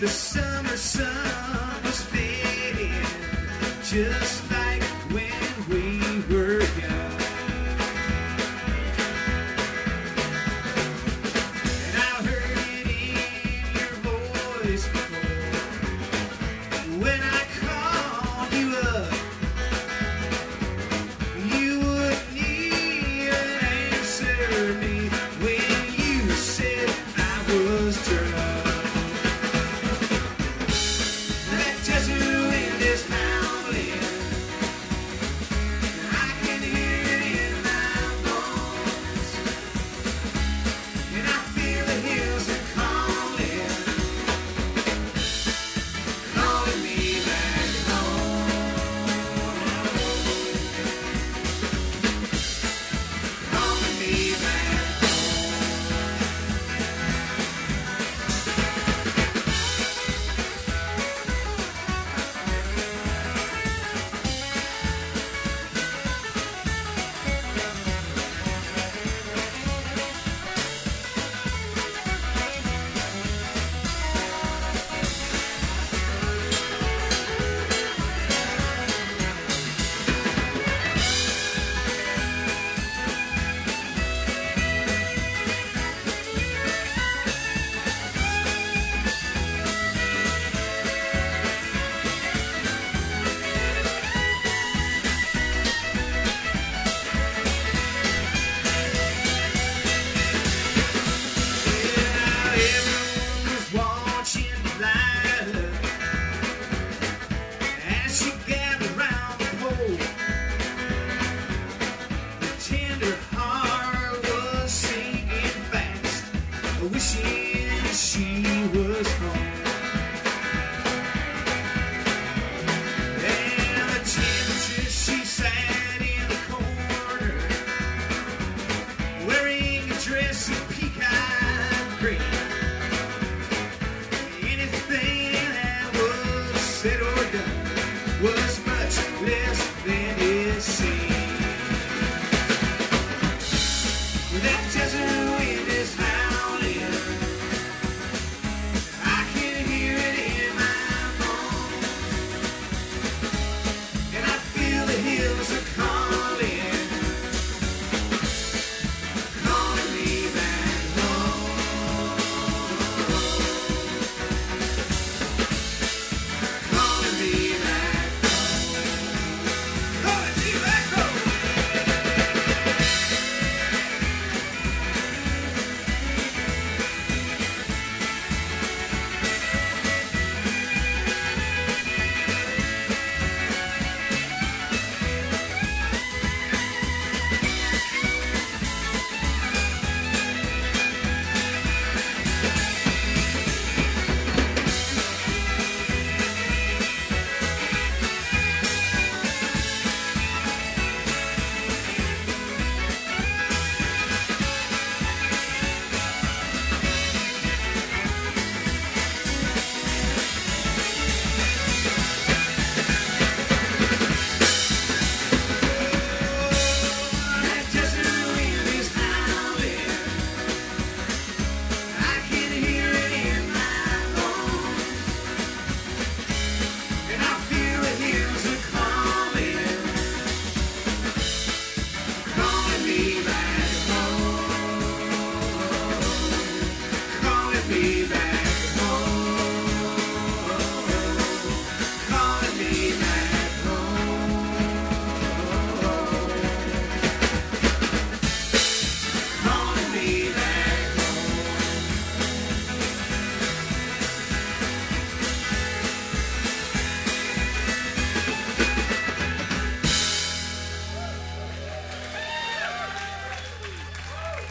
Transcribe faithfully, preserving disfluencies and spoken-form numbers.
The summer sun was fading, just like when we were young. And I heard it in your voice before, when I called you up, you wouldn't even answer me when you said I was drunk. Wishing she was home. And the temptress, she sat in the corner, wearing a dress of peacock green. Anything that was said or done was much less than it seemed. That desert